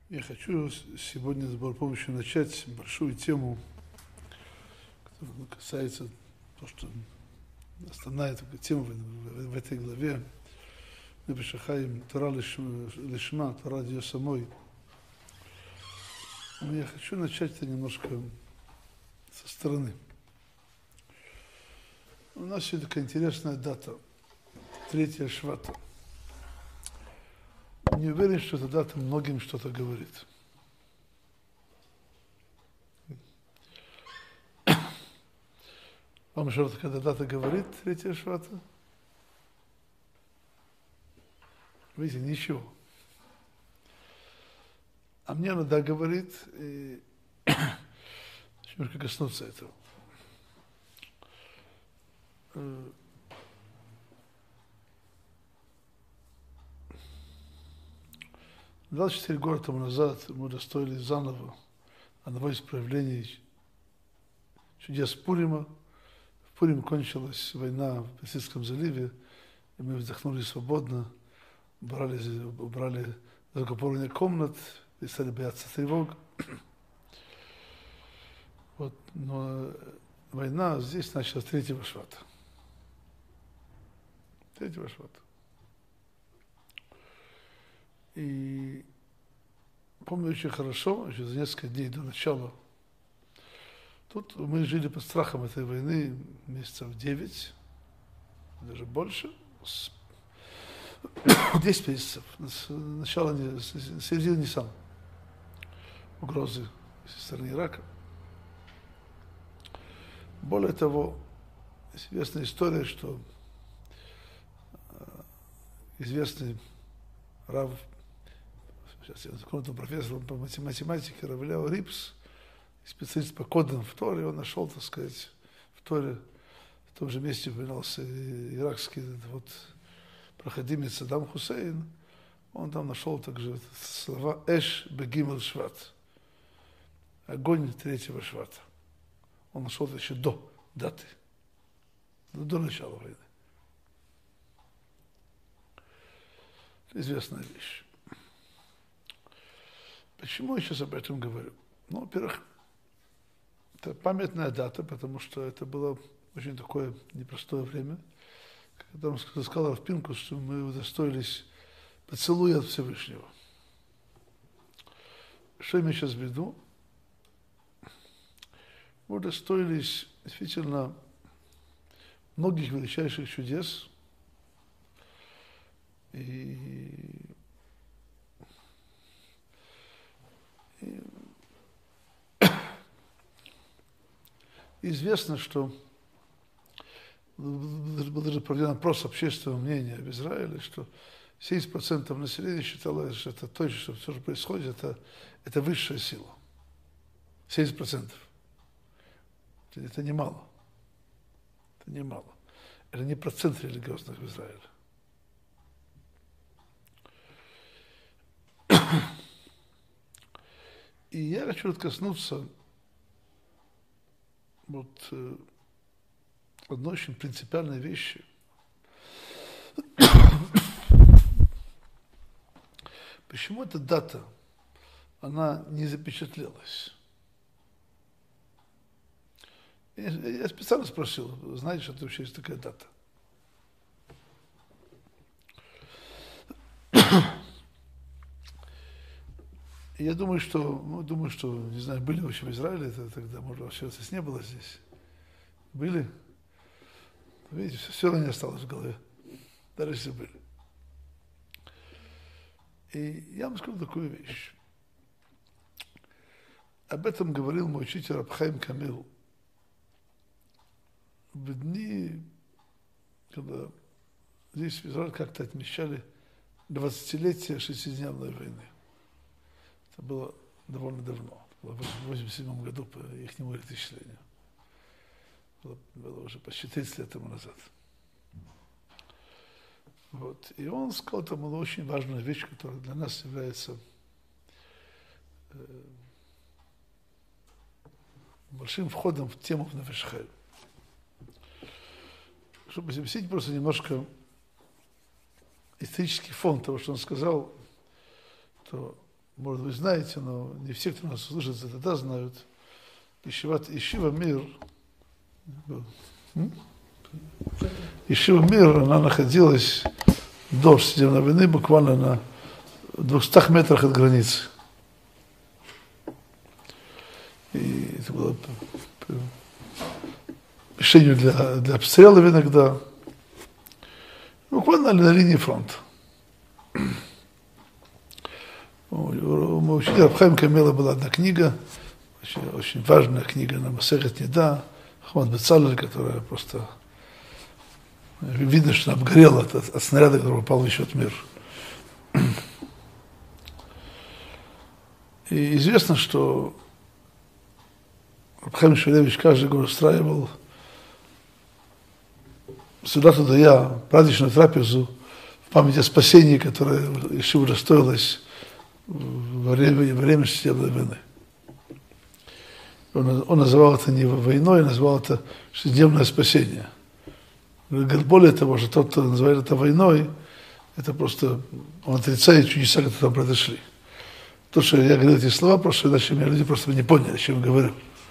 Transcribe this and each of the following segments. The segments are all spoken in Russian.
Я хочу сегодня с Божьей помощью начать большую тему, которая касается того, что основная тема в этой главе. Небешахаим, Тора лишма, Тора для ее самой. Но я хочу начать это немножко со стороны. У нас сегодня такая интересная дата, 3 Швата. Не уверен, что эта дата многим что-то говорит. Вам что-то, когда дата говорит, 3 Швата? Видите, ничего. А мне надо говорит, и немножко коснуться этого. 24 года тому назад мы достоили заново одного из проявлений чудес Пурима. В Пурим кончилась война в Персидском заливе, и мы вздохнули свободно, убрали закупорение комнат, и стали бояться тревог. Вот, но война здесь началась 3 Швата. 3 Швата. И помню очень хорошо, еще за несколько дней до начала, тут мы жили под страхом этой войны месяцев 9, даже больше, 10 месяцев, с начала, с середины Ниссана, угрозы со стороны Ирака. Более того, известная история, что известный Рав, сейчас я закрою, профессор по математике Равляу Рипс, специалист по кодам в Торе, он нашел, так сказать, в Торе, в том же месте упоминался иракский вот, проходимец Саддам Хусейн, он там нашел также слова «Эш бегимел шват», огонь 3 Швата. Он нашел это еще до даты, до начала войны. Известная вещь. Почему я сейчас об этом говорю? Ну, во-первых, это памятная дата, потому что это было очень такое непростое время, когда он сказал Рав Пинкус, что мы удостоились поцелуя от Всевышнего. Что я сейчас в виду? Мы удостоились действительно многих величайших чудес, и известно, что был даже проведен опрос общественного мнения в Израиле, что 70% населения считало, что это то, что все, что происходит, это высшая сила. 70%. Это немало. Это немало. Это не процент религиозных в Израиле. И я хочу коснуться вот одной очень принципиальной вещи. Почему эта дата, она не запечатлелась? Я специально спросил, знаете, что это вообще есть такая дата? Я думаю, что, не знаю, были вообще в Израиле, это тогда, может, вообще это не было здесь. Были? Видите, все равно не осталось в голове, даже если были. И я вам скажу такую вещь. Об этом говорил мой учитель Рав Хаим Камил в дни, когда здесь в Израиле как-то отмечали 20-летие шестидневной войны. Это было довольно давно, было в 1987 году по ихнему летоисчислению. Было уже почти 30 лет тому назад. Вот. И он сказал, это была очень важная вещь, которая для нас является большим входом в тему в Нефеш-Хаим. Чтобы объяснить просто немножко исторический фон того, что он сказал, то может, вы знаете, но не все, кто нас слышит, это да, знают. Ешива Мир, Ешива Мир, она находилась до Шестидневной войны буквально на 200 метрах от границы. И это было мишенью для обстрелов иногда. Буквально на линии фронта. У учителя Рав Хаим Камела была одна книга, очень важная книга на Масехет Нида, Хават Бецалель, которая просто... Видно, что она обгорела от снаряда, который попал в Ешиват Мир. И известно, что Рав Хаим Шмулевич каждый год устраивал сюда туда я праздничную трапезу в память о спасении, которое Ешива удостоилась во время Шестидневной войны. Он называл это не войной, называл это шестидневное спасение. Более того, что тот, кто называет это войной, это просто он отрицает чудеса, которые там произошли. То, что я говорю эти слова, просто иначе меня люди просто не поняли, о чем я говорю.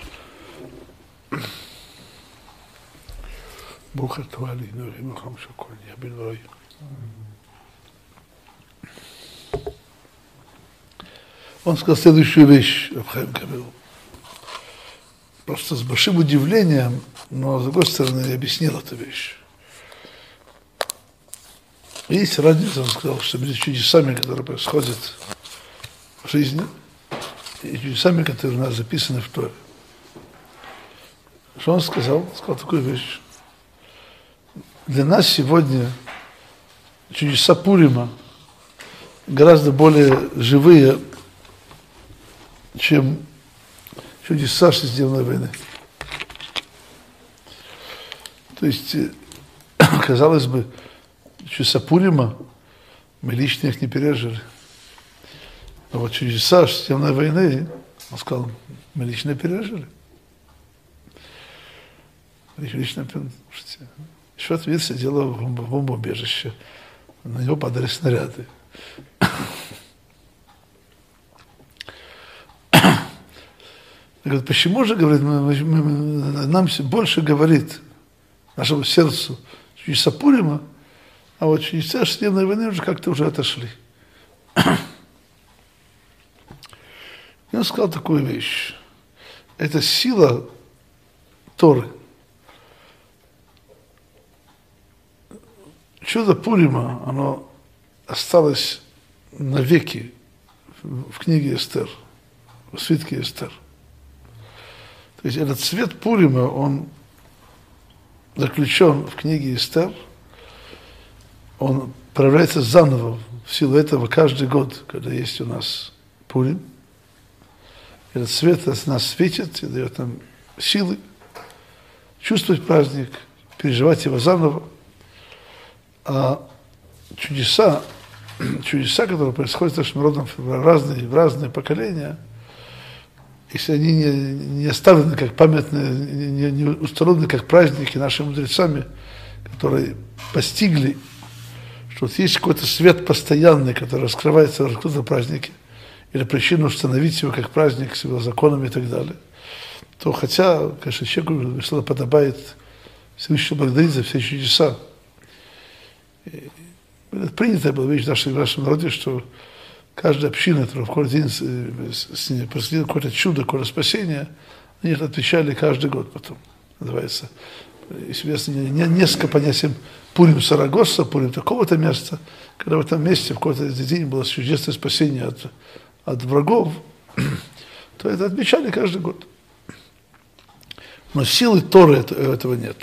Он сказал следующую вещь, Рав Хаим Камел. Просто с большим удивлением, но с другой стороны объяснил эту вещь. Есть разница, он сказал, что между чудесами, которые происходят в жизни, и чудесами, которые у нас записаны в Торе. Что он сказал? Сказал такую вещь. Для нас сегодня чудеса Пурима гораздо более живые, чем чудеса Шестидневной войны. То есть, казалось бы, чудеса Пурима мы лично их не пережили. А вот чудеса Шестидневной войны, он сказал, мы лично пережили. Лично, слушайте, Ешиват Мир сидела в бомбоубежище, на него падали снаряды. Говорит, почему же, говорит, нам больше говорит нашему сердцу чудеса Пурима, а вот чудеса Шестидневной войны уже как-то уже отошли. И он сказал такую вещь. Это сила Торы. Чудо Пурима, оно осталось навеки в книге Эстер, в свитке Эстер. То есть этот цвет Пурима, он заключен в книге Эстер, он проявляется заново. В силу этого каждый год, когда есть у нас Пурим, этот свет нас светит и дает нам силы чувствовать праздник, переживать его заново. А чудеса, которые происходят с нашим народом в разные поколения, если они не оставлены как памятные, не установлены как праздники нашими мудрецами, которые постигли, что вот есть какой-то свет постоянный, который раскрывается в каком-то празднике, или причину установить его как праздник с его законами и так далее, то хотя, конечно, человеку что-то подобает Всевышнему благодарить за все чудеса. Принятая была вещь в нашем народе, что каждая община, которая в какой-то день происходило какое-то чудо, какое-то спасение, они это отвечали каждый год потом. Называется, если несколько понятием Пурим Сарагоса, Пурим такого-то места, когда в этом месте в какой-то день было чудесное спасение от врагов, то это отмечали каждый год. Но силы Торы этого нет.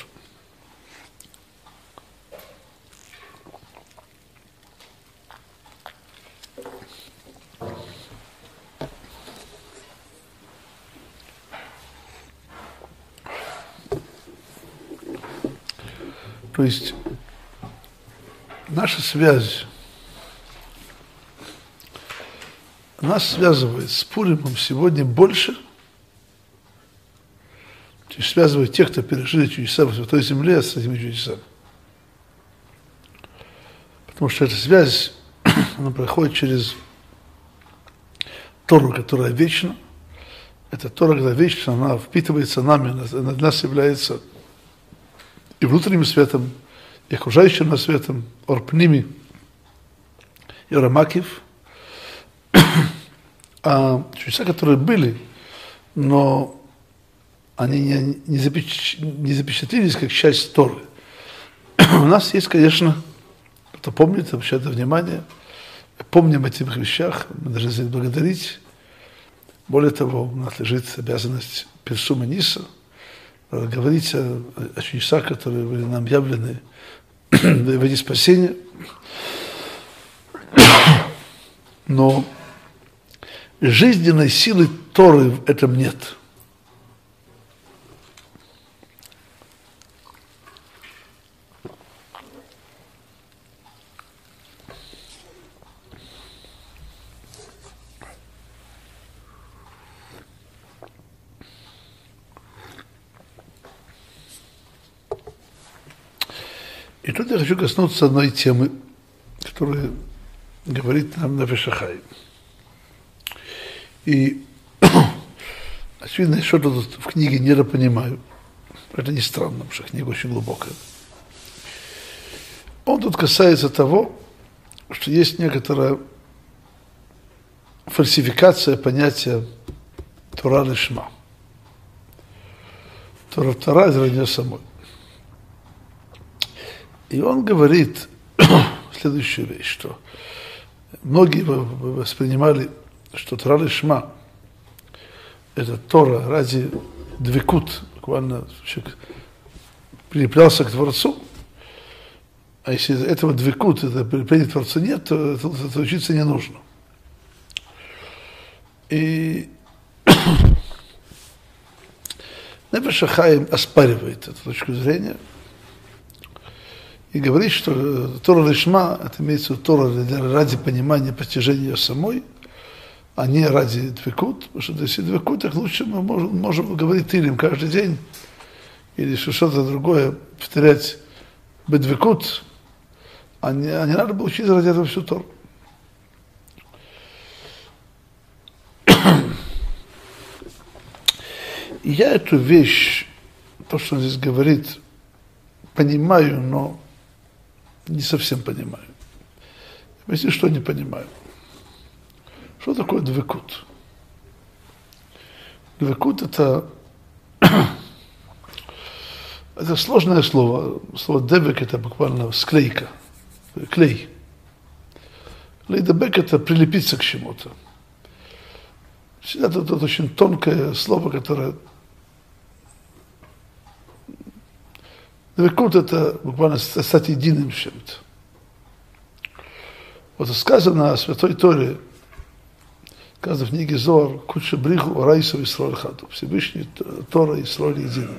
То есть наша связь нас связывает с Пуримом сегодня больше, чем связывает тех, кто пережили чудеса в Святой Земле с этими чудесами. Потому что эта связь, она проходит через Тору, которая вечна. Эта Тора, когда вечна, она впитывается нами, она для нас является и внутренним светом, и окружающим нас светом, орпними, и рамакив. А чудеса, которые были, но они не запечатлелись как часть Торы. У нас есть, конечно, кто помнит, обращает внимание, помним о этих вещах, мы должны за них благодарить. Более того, у нас лежит обязанность персума ниса, говорить о чудесах, которые были нам явлены в воде спасения. Но жизненной силы Торы в этом нет. И тут я хочу коснуться одной темы, которая говорит нам Нефеш ха-Хаим. И очевидно, я что-то тут в книге недопонимаю. Это не странно, потому что книга очень глубокая. Он тут касается того, что есть некоторая фальсификация понятия Тора лишма. Тора из нее самой. И он говорит следующую вещь, что многие воспринимали, что Тора лишма – это Тора ради двекут, буквально человек прилеплялся к Творцу, а если этого двекут, это прилепления к Творцу нет, то это учиться не нужно. И Нефеш ха-Хаим оспаривает эту точку зрения и говорит, что Тора лишма, это имеется в виду Тора ради понимания, постижения ее самой, а не ради двекут, потому что если двекут, так лучше мы можем говорить тилим каждый день, или что-то другое, повторять бедвекут, а не надо было учить ради этого всю Тору. И я эту вещь, то, что он здесь говорит, понимаю, но не совсем понимаю. Объясню, что не понимаю. Что такое двекут? Двекут это сложное слово. Слово девек это буквально склейка, клей. Лейдебек это прилепиться к чему-то. Всегда это очень тонкое слово, которое... Двекут это буквально стать единым с чем-то. Вот сказано о Святой Торе, сказано в книге Зоар, Кудше Бриху, Райсу и Исроэль Хаду. Всевышний Тора и Исроэль едины.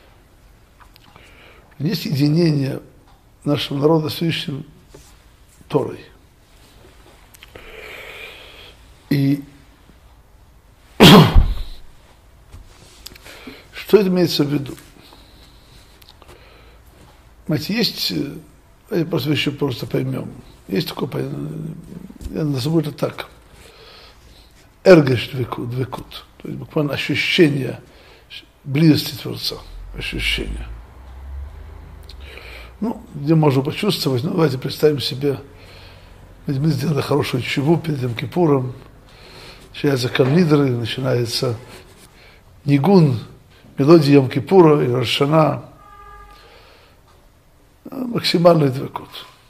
Есть единение нашего народа с Всевышним Торой. И что это имеется в виду? Знаете, есть, я просто еще просто поймем, есть такое, я назову это так, эргеш двекут, то есть буквально ощущение близости Творца, ощущение. Ну, где можно почувствовать, ну, давайте представим себе, мы сделали хорошую чуву перед Йом Кипуром, начинается калнидры, начинается нигун, мелодия Йом Кипура и Рош ха-Шана, максимальный двекут.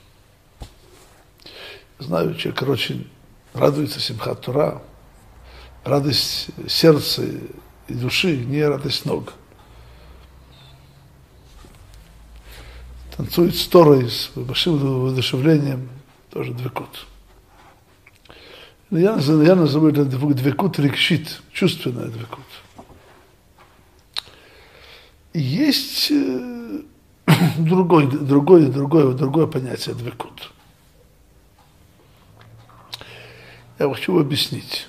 Знаю, человек, очень радуется Симхат Тора, радость сердца и души, не радость ног. Танцует с Торой, с большим воодушевлением, тоже двекут. Я назову это двекут рикшит, чувственная двекут. Есть другое понятие двекут. Я хочу объяснить.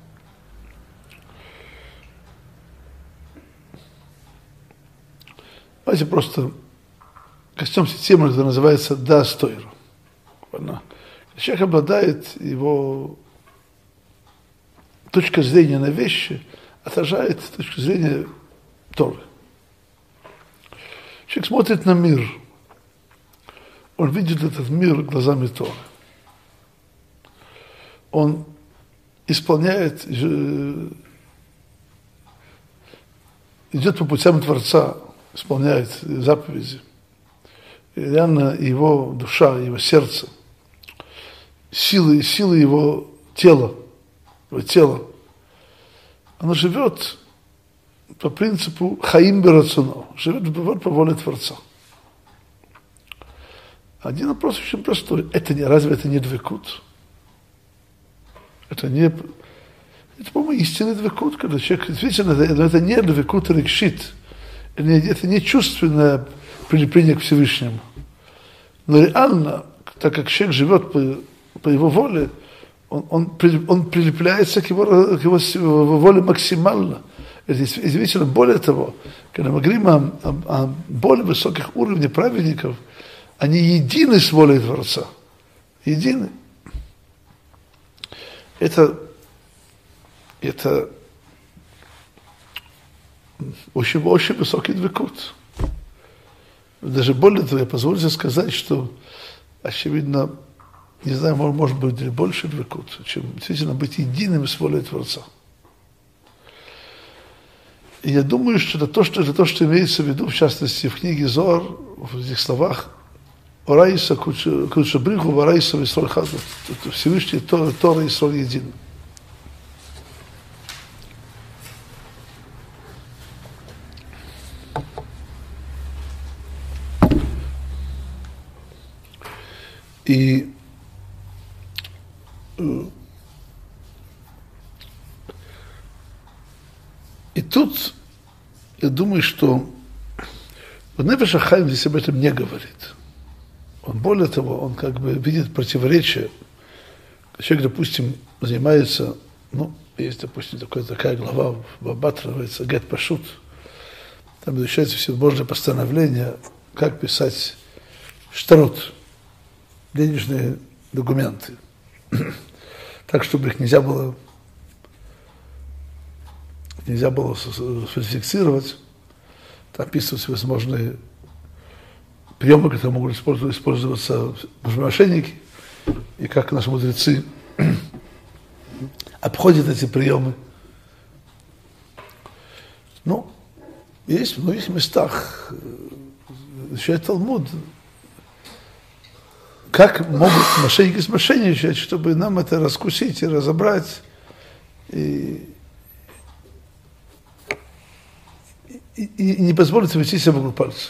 Давайте просто коснемся темы, которая называется «да-стойру». Человек обладает его точка зрения на вещи отражает точку зрения Торы. Человек смотрит на мир, он видит этот мир глазами Торы. Он исполняет, идет по путям Творца, исполняет заповеди. И реально его душа, его сердце, силы его тела, оно живет по принципу хаим берацуно, живет по воле Творца. Один вопрос очень простой. Разве это не двекут? Это, по-моему, истинный двекут, когда человек действительно, это не двекут рекшит, это не чувственное прилепление к Всевышнему. Но реально, так как человек живет по его воле, он прилепляется к его воле максимально. Это действительно, более того, когда мы говорим о более высоких уровнях праведников, они едины с волей Творца. Едины. Это очень высокий двекут. Даже более того, я позволю себе сказать, что, очевидно, не знаю, может быть, больше двекут, чем действительно быть единым с волей Творца. И я думаю, что это то, что имеется в виду, в частности, в книге Зоар, в этих словах, Орайса Кудшабриху, Варайса Висроль Хазу. Всевышний Тора и Исроль един. И тут я думаю, что Нефеш ха-Хаим здесь об этом не говорит. Он, более того, он как бы видит противоречие. Человек, допустим, занимается, есть, допустим, такая глава в Бабатра, называется Гет Пашут. Там изучаются всевозможные постановления, как писать штарот, денежные документы, так, чтобы их нельзя было сфальсифицировать. Там описываются всевозможные приемы, которые могут использоваться мошенники, и как наши мудрецы обходят эти приемы. Есть в многих местах, изучает Талмуд, как могут мошенники смошенничать, чтобы нам это раскусить и разобрать, и не позволить войти себе вокруг пальца.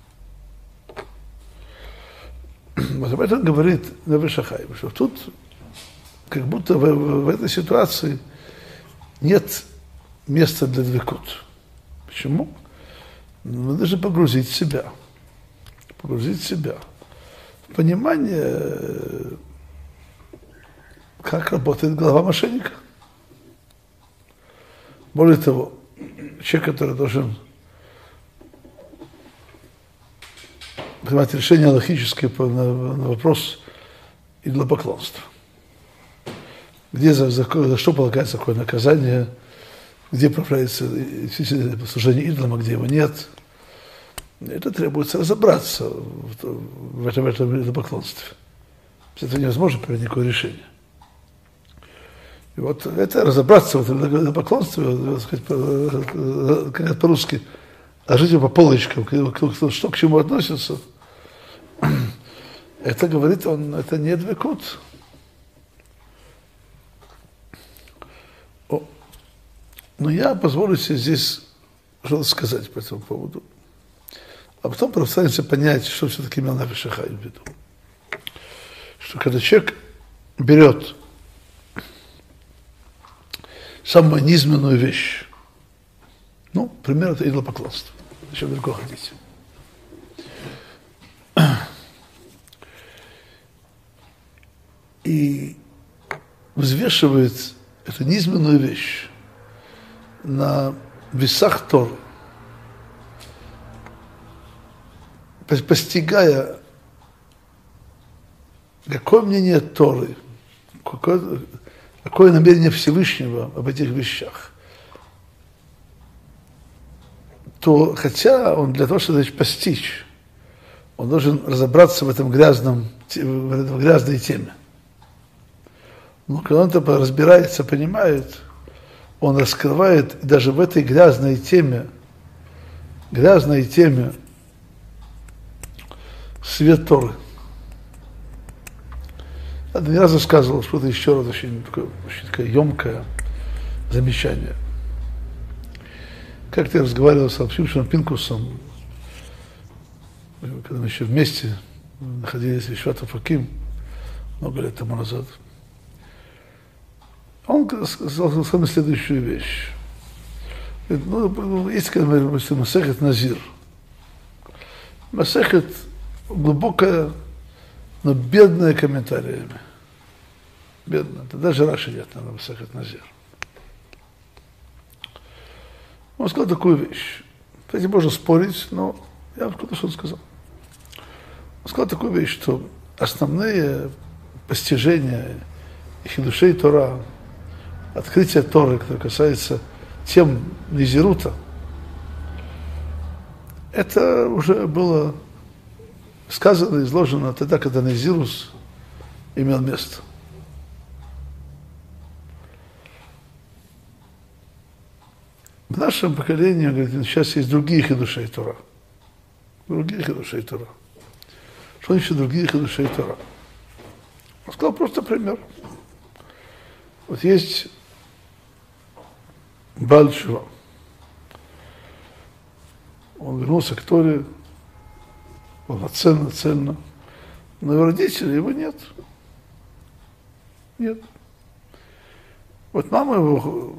Вот об этом говорит Нефеш ха-Хаим, что тут как будто в этой ситуации нет места для двекут. Почему? Мы должны погрузить себя в понимание, как работает голова мошенника. Более того, человек, который должен принимать решение логическое на вопрос идолопоклонства. Где за что полагается какое наказание, где проявляется служение идолам, а где его нет. Это требуется разобраться в этом идолопоклонстве. Без этого невозможно принять никакое решение. И вот это разобраться в этом идолопоклонстве, как по-русски, жить по полочкам, что к чему относится, это говорит он, это не двекут. Но я позволю себе здесь что-то сказать по этому поводу. А потом постараемся понять, что все-таки имел Нефеш ха-Хаим в виду. Что когда человек берет самую низменную вещь, пример это идолопоклонство. Зачем далеко ходить? И взвешивает эту низменную вещь на весах Торы, постигая, какое мнение Торы, какое намерение Всевышнего об этих вещах, то хотя он для того, чтобы постичь, он должен разобраться в этой грязной теме. Но когда он это разбирается, понимает, он раскрывает даже в этой грязной теме свет Торы. Я не раз рассказывал, что это еще раз очень такое емкое замечание. Как-то я разговаривал с Шимшоном Пинкусом, когда мы еще вместе находились в Ешиват Офаким много лет тому назад. Он сказал самую следующую вещь. Говорит, есть, когда мы говорим, Масехет Назир. Масехет глубокая, но бедная комментариями. Бедная. Это даже Раши нет, наверное, Масехет Назир. Он сказал такую вещь. С этим можно спорить, но я вам скажу, что он сказал. Он сказал такую вещь, что основные постижения и хидушей Тора, открытие Торы, которое касается тем Низирута, это уже было сказано, изложено тогда, когда Низирус имел место. В нашем поколении, говорит, сейчас есть другие хидушей Тора. Другие хидушей Тора. Что значит другие хидушей Тора? Он сказал просто пример. Вот есть Бааль Тшува. Он вернулся к Торе полноценно, цельно. Но его родителей его нет. Нет. Вот мама его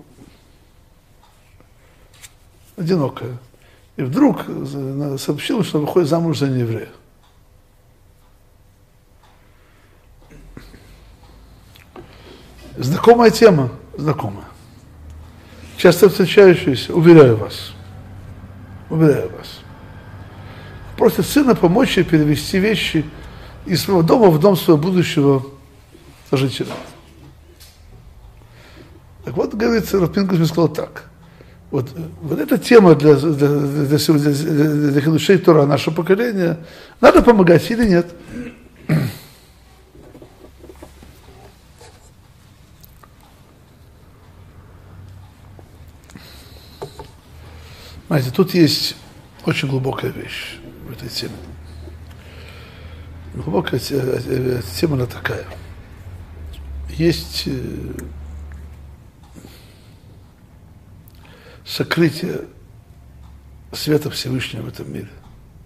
одинокая. И вдруг сообщила, что выходит замуж за нееврея. Знакомая тема, знакомая. Часто встречающаяся, уверяю вас. Просит сына помочь ей перевести вещи из своего дома в дом своего будущего сожителя. Так вот, говорится, Рав Пинкус мне сказал так. Вот эта тема для хидушей Тора нашего поколения, надо помогать или нет? Знаете, тут есть очень глубокая вещь в этой теме. Глубокая тема, она такая. Есть сокрытие света Всевышнего в этом мире.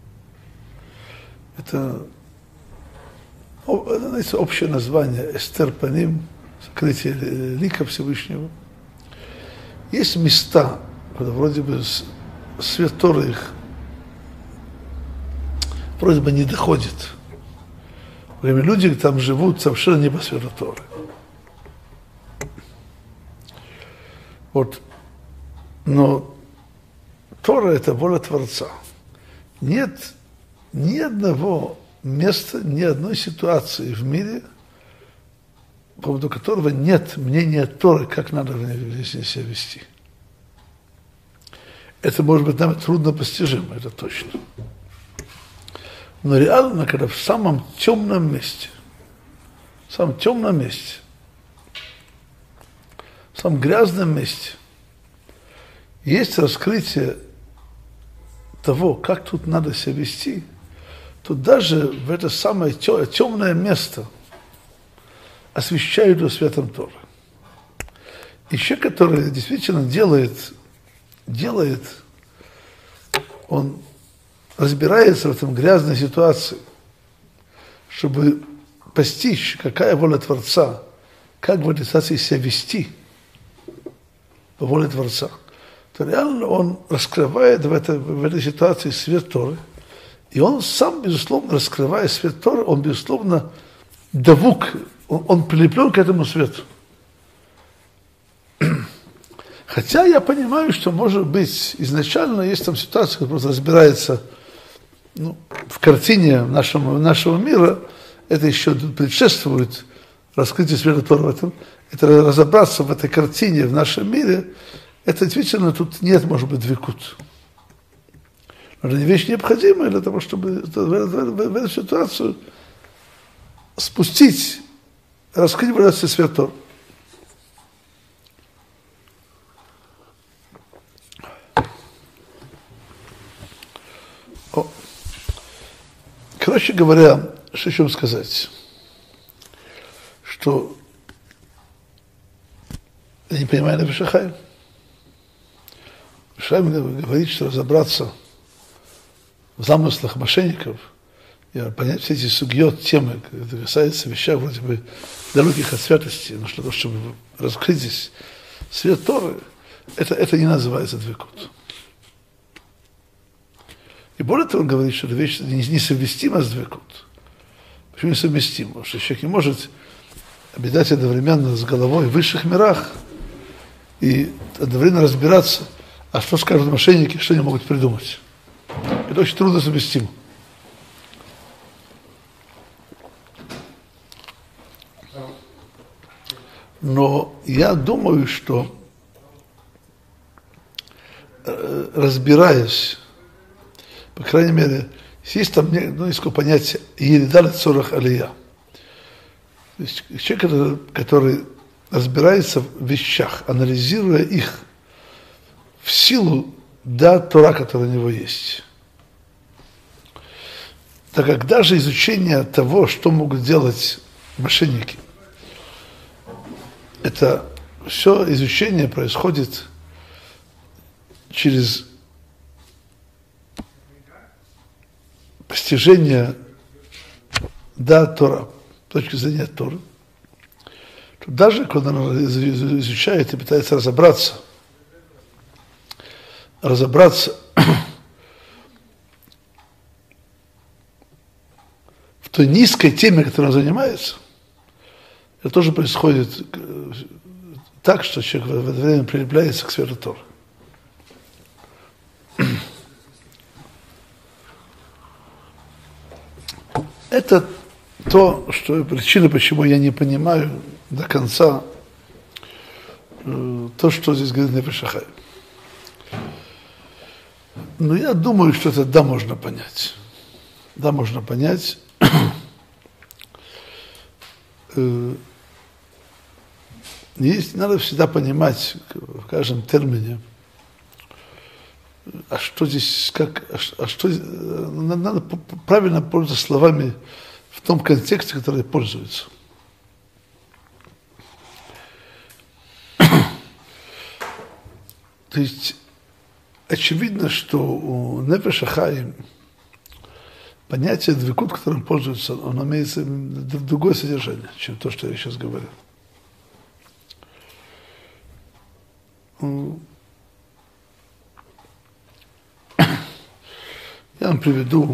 Это, знаете, общее название Эстер Паним, сокрытие лика Всевышнего. Есть места, когда вроде бы свет Торы их вроде бы не доходит. Время люди там живут совершенно не по свету Торы. Вот. Но Тора – это воля Творца. Нет ни одного места, ни одной ситуации в мире, по поводу которого нет мнения Торы, как надо себя вести. Это, может быть, нам трудно постижимо, это точно. Но реально, когда в самом темном месте, в самом грязном месте есть раскрытие того, как тут надо себя вести, то даже в это самое темное место освещают его светом Торы. И человек, который действительно делает, он разбирается в этом грязной ситуации, чтобы постичь, какая воля Творца, как в этой ситуации себя вести по воле Творца, то реально он раскрывает в этой ситуации свет Торы, и он сам, безусловно, раскрывая свет Торы, он, безусловно, давук, он прилеплен к этому свету. Хотя я понимаю, что, может быть, изначально есть там ситуация, которая просто разбирается в картине нашего мира, это еще предшествует раскрытию света Торы в этом. это разобраться в этой картине, в нашем мире, это действительно тут нет, может быть, двикут. Но это вещь необходимая для того, чтобы в эту ситуацию спустить, раскрыть божественный свет Торы. Короче говоря, что еще сказать, что я не понимаю Нефеш Хаим. Нефеш Хаим говорит, что разобраться в замыслах мошенников и понять все эти сугьет, темы, которые касаются вещей вроде бы далеких от святости, но для того, чтобы раскрыть здесь свет Торы, это не называется двикут. И более того, он говорит, что эта вещь несовместима с двикут. Почему несовместима? Потому что человек не может обитать одновременно с головой в высших мирах и одновременно разбираться, а что скажут мошенники, что они могут придумать. Это очень трудно совместимо. Но я думаю, что разбираясь, по крайней мере, есть там несколько понятий «Ерида лецорах алия». То есть человек, который разбирается в вещах, анализируя их в силу Тора, которая у него есть. Так как даже изучение того, что могут делать мошенники, это все изучение происходит через постижение Тора, точки зрения Торы, то даже когда он изучает и пытается разобраться в той низкой теме, которой он занимается, это тоже происходит так, что человек в это время прилепляется к свету Торы. Это что причина, почему я не понимаю до конца то, что здесь говорит Нефеш Хаим. Но я думаю, что это можно понять. Да, можно понять. Есть, надо всегда понимать в каждом термине, а что здесь, надо правильно пользоваться словами в том контексте, который пользуется. То есть очевидно, что у Нефеш Хаим понятие двикут, которым пользуется, оно имеет другое содержание, чем то, что я сейчас говорю. Я вам приведу,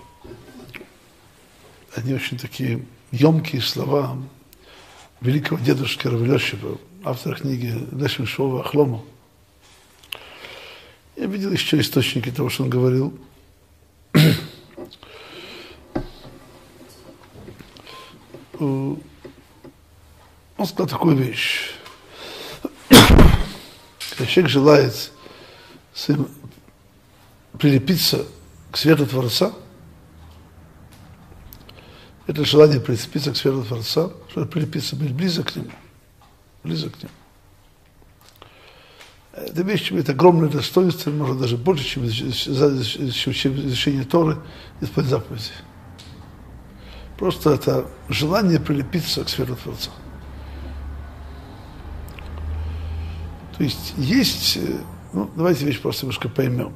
они очень такие емкие слова великого дедушки Рав Элиашива, автора книги Лешем Шова Ахлома. Я видел еще источники того, что он говорил. Он сказал такую вещь. Когда человек желает прилепиться к свету Творца, это желание прицепиться к свету Творца, чтобы прилепиться, быть близок к Нему. Близок к Нему. Эта вещь имеет огромное достоинство, может даже больше, чем изучение Торы и исполнение заповедей. Просто это желание прилепиться к свету Творца. То есть, давайте вещь просто немножко поймем.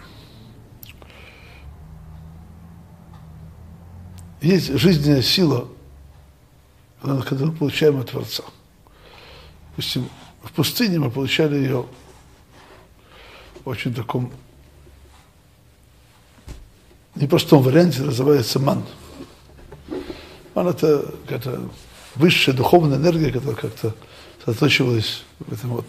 Есть жизненная сила, которую мы получаем от Творца. Допустим, в пустыне мы получали ее в очень таком непростом варианте, называется ман. Ман – это какая-то высшая духовная энергия, которая как-то сосредоточивалась в этом вот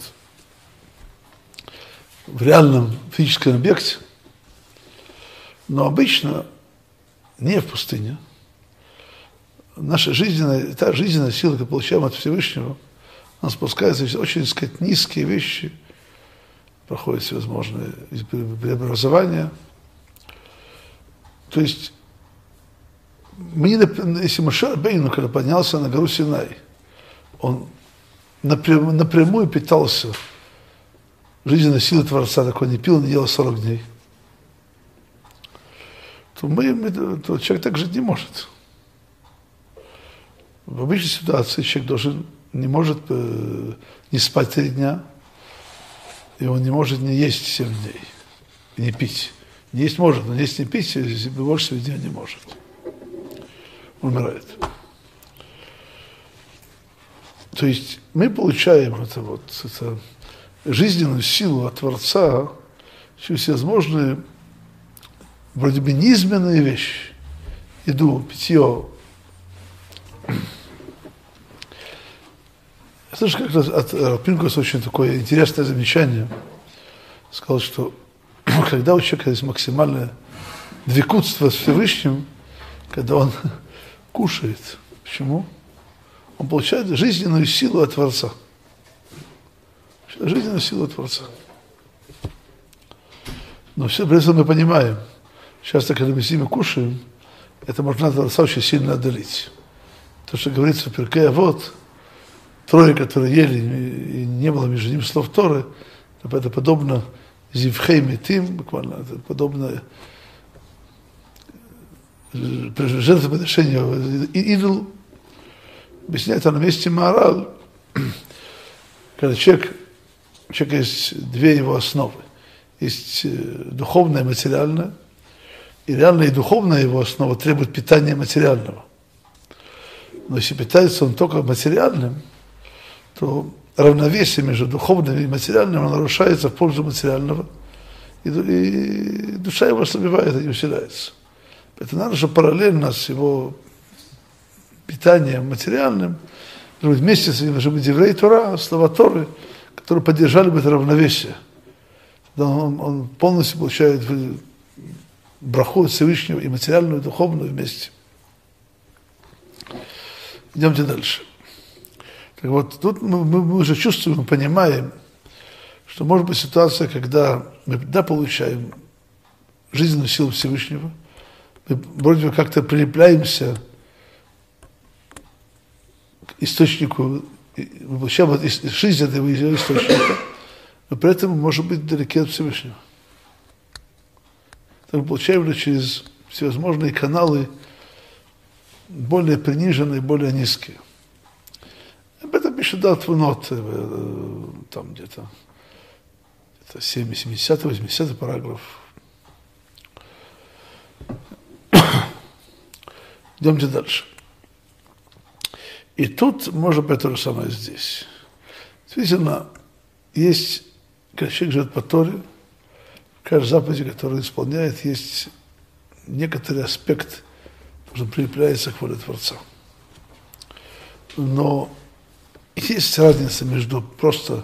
в реальном физическом объекте. Но обычно не в пустыне. Наша жизненная, та жизненная сила, которую получаем от Всевышнего, Он спускается, очень, так сказать, низкие вещи, проходят всевозможные преобразования. То есть, если Моше Рабейну, когда поднялся на гору Синай, он напрямую питался жизненной силой Творца, так он не пил, не ел 40 дней, то человек так жить не может. В обычной ситуации человек не может не спать 3 дня, и он не может не есть 7 дней, и не пить. Не есть может, но есть не пить, и больше 7 дней не может. Умирает. То есть мы получаем это жизненную силу от Творца через всевозможные вроде бы низменные вещи. Еду, питье. Я слышу как раз от Пинкуса очень такое интересное замечание. Сказал, что когда у человека есть максимальное двекутство с Всевышним, когда он кушает. Почему? Он получает жизненную силу от Творца. Жизненную силу от Творца. Но все при этом мы понимаем, часто, когда мы с ними кушаем, это можно от Творца очень сильно отдалить. То, что говорится в Перкей Авот, 3, которые ели, и не было между ними слов Торы, это подобно зивхей метим, буквально, это подобно жертвоприношению идолу. Объясняет на месте Маораль, когда у человека есть 2 его основы. Есть духовная и материальная, и реальная и духовная его основа требует питания материального. Но если питается он только материальным, то равновесие между духовным и материальным нарушается в пользу материального, и душа его ослабевает и не усиляется. Поэтому надо, чтобы параллельно с его питанием материальным, вместе с ним должны быть евреи Тора, слова Торы, которые поддержали бы это равновесие. Тогда он полностью получает браху от Всевышнего и материальную, и духовную вместе. Идемте дальше. Так вот, тут мы уже чувствуем, понимаем, что может быть ситуация, когда мы получаем жизненную силу Всевышнего, мы вроде бы как-то прилепляемся к источнику, мы получаем жизнь этого источника, но при этом мы можем быть далеки от Всевышнего. Так мы получаем это через всевозможные каналы, более приниженные, более низкие. Об этом пишет Твунот, там где-то 70-80 параграф. Идемте дальше. И тут может быть то же самое здесь. Действительно, есть, когда человек живет по Торе, в каждой заповеди, которую он исполняет, есть некоторый аспект, что прилепляется к воле Творца. Но есть разница между просто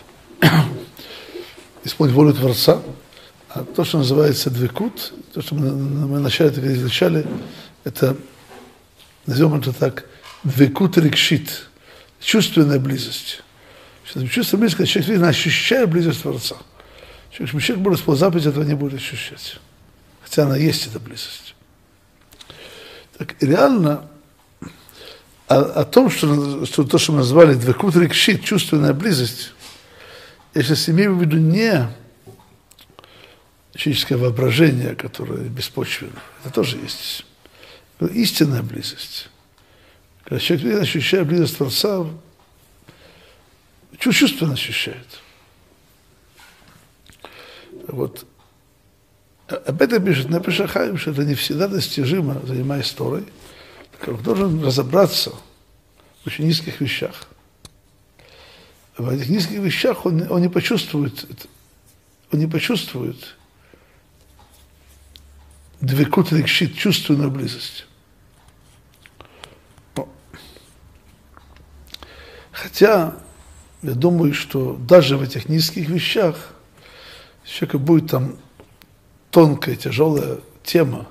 исполнить волю Творца, а то, что называется двекут, то, что мы вначале изучали, это, назовем это так, двекут рикшит, чувственная близость. Чувственная близость, когда человек видно, ощущает близость Творца. Человек будет исполнять заповедь, этого не будет ощущать. Хотя она есть, эта близость. Так реально о том, что то, что мы назвали двекут рикшит, чувственная близость, я сейчас имею в виду не человеческое воображение, которое беспочвенно, это тоже есть. Но истинная близость. Когда человек ощущает близость Творца, чувственно ощущает. Вот. Об этом пишет Нефеш Хаим, что это не всегда достижимо, занимаясь Торой. Он должен разобраться в очень низких вещах. В этих низких вещах он не почувствует двекут рикшит, чувственную близость. Хотя, я думаю, что даже в этих низких вещах человека будет там тонкая, тяжелая тема.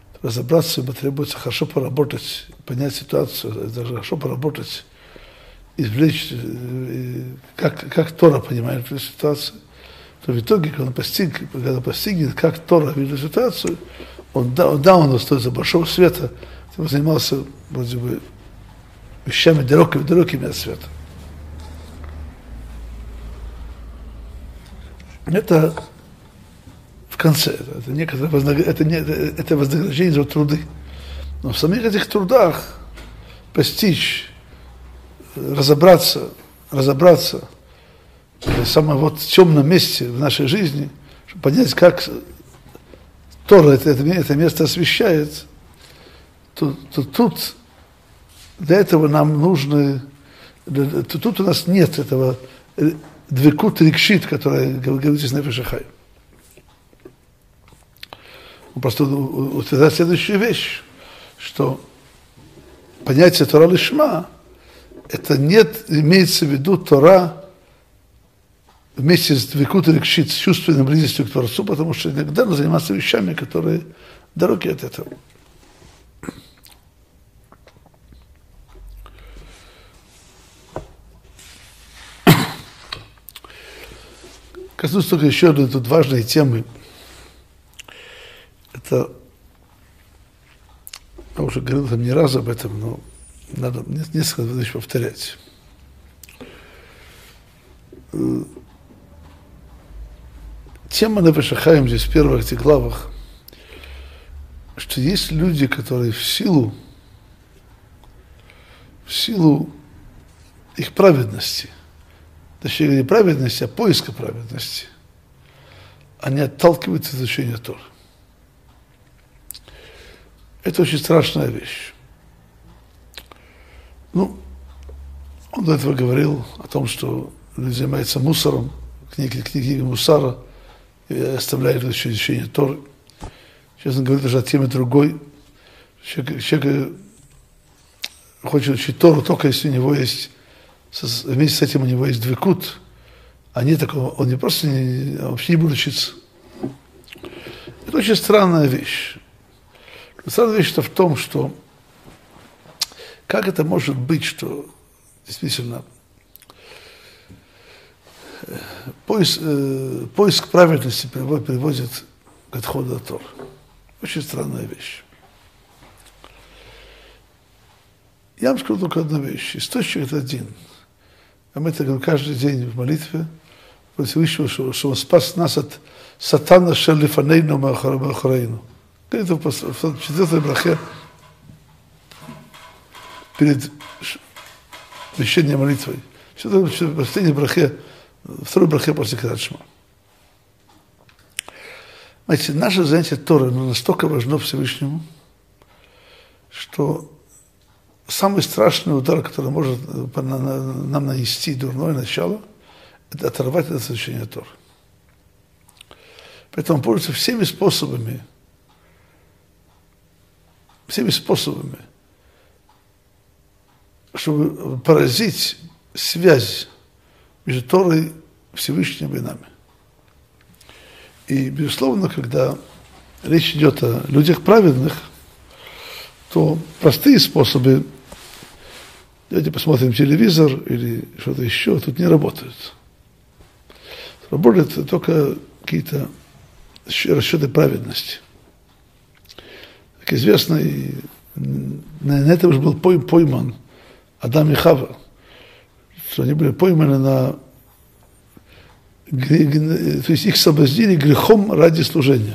Разобраться ему требуется хорошо поработать, понять ситуацию, даже хорошо поработать извлечь, как Тора понимает эту ситуацию, то в итоге, когда постигнет, как Тора видит ситуацию, он остается большого света, он занимался вроде бы вещами далекими от света. Это в конце, это вознаграждение за труды. Но в самих этих трудах постичь, разобраться в самом вот темном месте в нашей жизни, чтобы понять, как Тора это место освещает, то тут для этого нам нужно, тут у нас нет этого двекут рикшит, которая говорит из Нефеш Хай. Он просто утверждает следующую вещь, что понятие Тора лишма, это нет, имеется в виду Тора вместе с двекут рикшит, с чувственной близостью к Творцу, потому что иногда нужно заниматься вещами, которые далеки от этого. Коснусь только еще одной тут важной темы. Это, я уже говорил там не раз об этом, но надо несколько раз еще повторять. Тема Нефеш Хаим здесь в первых этих главах, что есть люди, которые в силу их праведности, точнее не праведности, а поиска праведности, они отталкиваются от изучения Торы. Это очень страшная вещь. Ну, он до этого говорил о том, что люди занимаются мусором, книги Мусара, и оставляют изучение Торы. Сейчас он говорит уже о теме другой. Человек хочет учить Тору только если у него есть, вместе с этим у него есть двекут, а не такого, он не просто вообще не будет учиться. Это очень странная вещь. Странная вещь-то в том, что как это может быть, что действительно поиск праведности приводит к отходу от Торы. Очень странная вещь. Я вам скажу только одну вещь. Источник это один. А мы это говорим каждый день в молитве. Всевышнего, что он спас нас от сатана шерлифанейну махарейну. Говорит в четвертой брахе перед священной молитвой. В последней брахе, второй брахе после Крiyat Шма. Знаете, наше занятие Торы настолько важно Всевышнему, что самый страшный удар, который может нам нанести дурное начало, это оторвать от изучения Торы. Поэтому он пользуется всеми способами, чтобы поразить связь между Торой, Всевышним и нами. И, безусловно, когда речь идет о людях праведных, то простые способы, давайте посмотрим телевизор или что-то еще, тут не работают. Работают только какие-то расчеты праведности. Как известно, и на этом же был пойман Адам и Хава, что они были пойманы на... То есть их соблазнили грехом ради служения.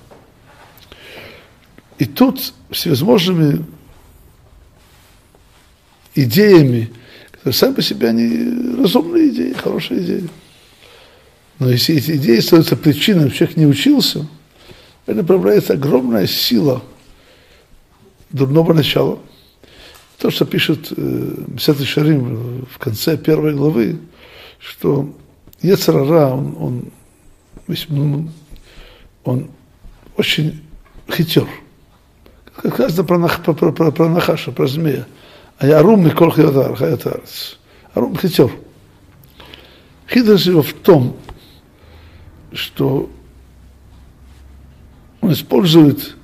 И тут всевозможными идеями, которые сами по себе они разумные идеи, хорошие идеи. Но если эти идеи становятся причиной, что человек не учился, это направляется огромная сила дурного начала. То, что пишет Месилат Йешарим в конце первой главы, что Йецер ара, он очень хитер. Как сказано про Нахаша, про змея. А я арум микол хаят арец. Арум хитер. Хитрость его в том, что он использует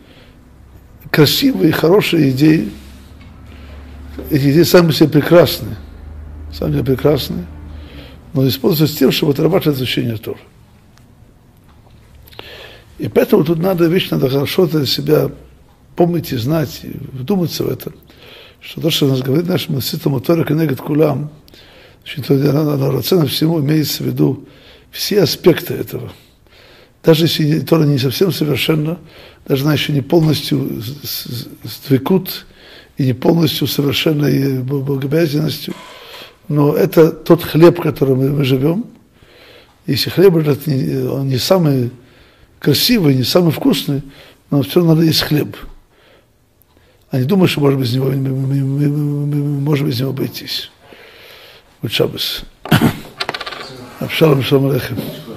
красивые, хорошие идеи. Эти идеи сами по себе прекрасны. на самом деле прекрасные, но используются с тем, чтобы отрабатывать изучение Торы. И поэтому тут надо хорошо для себя помнить и знать, и вдуматься в это, что то, что у нас говорит наш Маситам Тора Кенегет Кулам, что равноценно всему имеется в виду все аспекты этого. Даже если Тора не совсем совершенна, даже она еще не полностью сдвикут и не полностью совершенной богобоязненностью, но это тот хлеб, которым мы живем. Если хлеб этот он не самый красивый, не самый вкусный, но все равно надо есть хлеб. А не думай, что, может быть, мы можем без него обойтись. Вот шаббас. Шалом, шалом алейхем.